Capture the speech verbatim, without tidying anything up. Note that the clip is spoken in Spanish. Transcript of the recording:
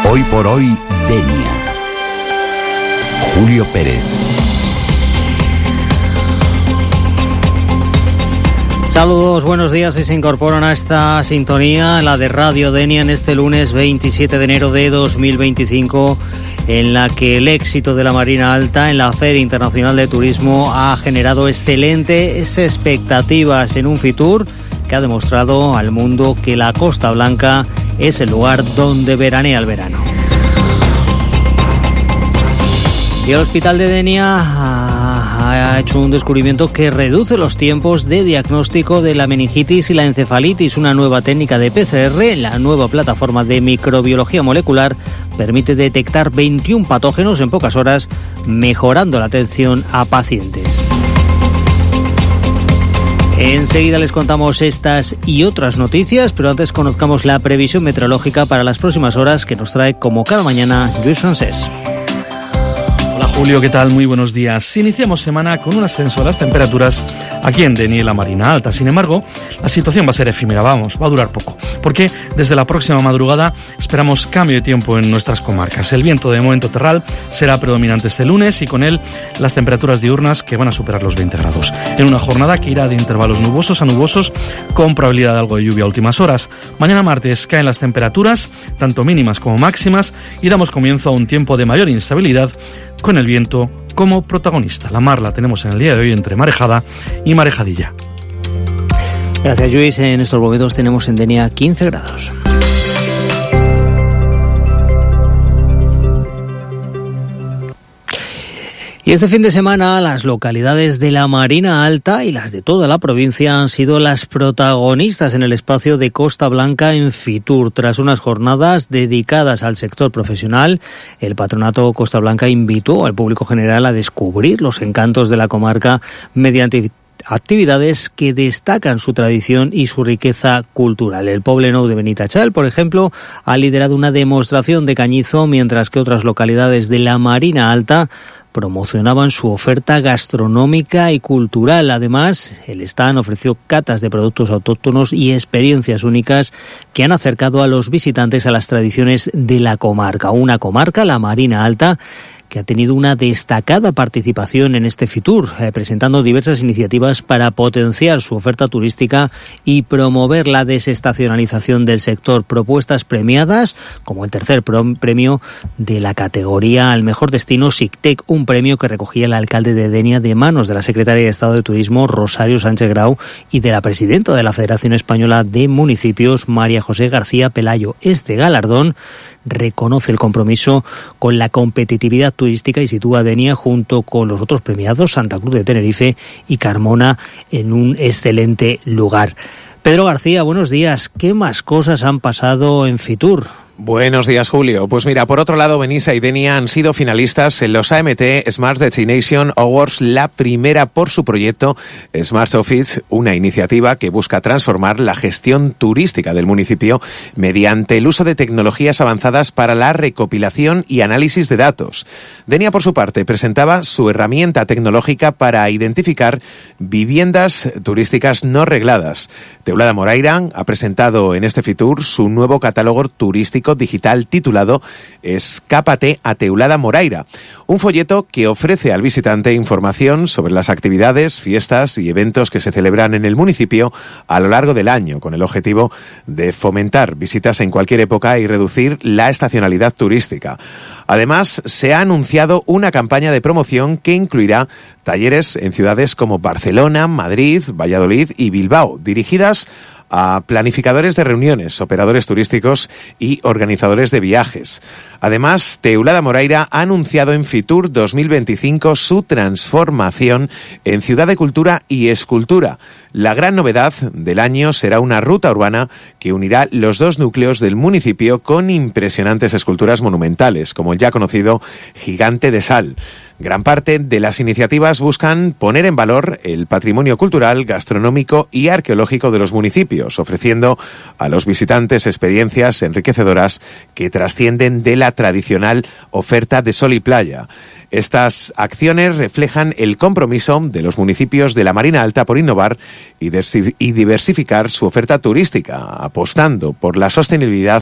Hoy por hoy, Denia. Julio Pérez. Saludos, buenos días, y se incorporan a esta sintonía, la de Radio Denia, en este lunes veintisiete de enero de dos mil veinticinco, en la que el éxito de la Marina Alta en la Feria Internacional de Turismo ha generado excelentes expectativas en un Fitur que ha demostrado al mundo que la Costa Blanca es el lugar donde veranea el verano. Y el Hospital de Denia ha hecho un descubrimiento que reduce los tiempos de diagnóstico de la meningitis y la encefalitis. Una nueva técnica de P C R, la nueva plataforma de microbiología molecular, permite detectar veintiún patógenos en pocas horas, mejorando la atención a pacientes. Enseguida les contamos estas y otras noticias, pero antes conozcamos la previsión meteorológica para las próximas horas que nos trae, como cada mañana, Luis Francés. Hola Julio, ¿qué tal? Muy buenos días. Iniciamos semana con un ascenso de las temperaturas aquí en Denia y la Marina Alta. Sin embargo, la situación va a ser efímera, vamos, va a durar poco, porque desde la próxima madrugada esperamos cambio de tiempo en nuestras comarcas. El viento de momento terral será predominante este lunes y con él las temperaturas diurnas que van a superar los veinte grados. En una jornada que irá de intervalos nubosos a nubosos con probabilidad de algo de lluvia a últimas horas. Mañana martes caen las temperaturas, tanto mínimas como máximas, y damos comienzo a un tiempo de mayor inestabilidad con el viento como protagonista. La mar la tenemos en el día de hoy entre marejada y marejadilla. Gracias, Luis. En estos momentos tenemos en Denia quince grados. Y este fin de semana las localidades de la Marina Alta y las de toda la provincia han sido las protagonistas en el espacio de Costa Blanca en Fitur. Tras unas jornadas dedicadas al sector profesional, el Patronato Costa Blanca invitó al público general a descubrir los encantos de la comarca mediante actividades que destacan su tradición y su riqueza cultural. El Poblenou de Benitachal, por ejemplo, ha liderado una demostración de cañizo, mientras que otras localidades de la Marina Alta promocionaban su oferta gastronómica y cultural. Además, el stand ofreció catas de productos autóctonos y experiencias únicas que han acercado a los visitantes a las tradiciones de la comarca. Una comarca, la Marina Alta, que ha tenido una destacada participación en este Fitur, eh, presentando diversas iniciativas para potenciar su oferta turística y promover la desestacionalización del sector. Propuestas premiadas, como el tercer premio de la categoría al mejor destino SICTEC, un premio que recogía el alcalde de Denia de manos de la secretaria de Estado de Turismo, Rosario Sánchez Grau, y de la presidenta de la Federación Española de Municipios, María José García Pelayo. Este galardón reconoce el compromiso con la competitividad turística y sitúa a Denia junto con los otros premiados, Santa Cruz de Tenerife y Carmona, en un excelente lugar. Pedro García, buenos días. ¿Qué más cosas han pasado en Fitur? Buenos días, Julio. Pues mira, por otro lado, Benissa y Denia han sido finalistas en los A M T Smart Destination Awards, la primera por su proyecto Smart Office, una iniciativa que busca transformar la gestión turística del municipio mediante el uso de tecnologías avanzadas para la recopilación y análisis de datos. Denia, por su parte, presentaba su herramienta tecnológica para identificar viviendas turísticas no regladas. Teulada Moraira ha presentado en este Fitur su nuevo catálogo turístico digital titulado Escápate a Teulada Moraira, un folleto que ofrece al visitante información sobre las actividades, fiestas y eventos que se celebran en el municipio a lo largo del año, con el objetivo de fomentar visitas en cualquier época y reducir la estacionalidad turística. Además, se ha anunciado una campaña de promoción que incluirá talleres en ciudades como Barcelona, Madrid, Valladolid y Bilbao, dirigidas a planificadores de reuniones, operadores turísticos y organizadores de viajes. Además, Teulada Moraira ha anunciado en Fitur dos mil veinticinco su transformación en ciudad de cultura y escultura. La gran novedad del año será una ruta urbana que unirá los dos núcleos del municipio con impresionantes esculturas monumentales, como el ya conocido Gigante de Sal. Gran parte de las iniciativas buscan poner en valor el patrimonio cultural, gastronómico y arqueológico de los municipios, ofreciendo a los visitantes experiencias enriquecedoras que trascienden de la tradicional oferta de sol y playa. Estas acciones reflejan el compromiso de los municipios de la Marina Alta por innovar y diversificar su oferta turística, apostando por la sostenibilidad